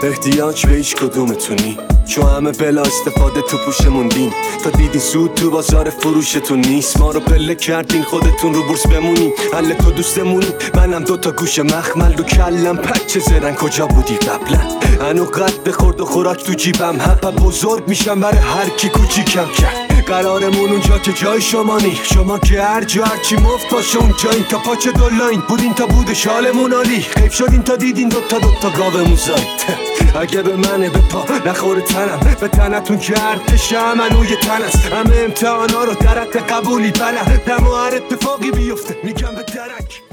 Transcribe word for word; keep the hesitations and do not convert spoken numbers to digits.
احتیاج به هیچ کدومتونی، چون همه بلا استفاده تو پوش موندین. تا دیدین سود تو بازار فروشتون نیست، ما رو پله کردین خودتون رو بورس بمونین. حل تو دوستمونی، منم دوتا گوش مخمل رو کلم پچه زرن. کجا بودی قبلا؟ هنو قد خورد و خوراک تو جیبم، هپا بزرگ میشم برای هر کی کوچیکم کرد. قرارمون اونجا که جای شما نی، شما که هر جا هرچی مفت باشه اونجایین. تا پاچه دولاین بودین تا بود شالمون عالی، حیف شدین تا دیدین دوتا دوتا گاومون زایید. اگه به منه به پا نخوره تنم، به تنتون که ارتش منوی تن است. همه امتحانا رو درت قبولی بله، دم و هر اتفاقی بیفته میگم به درک.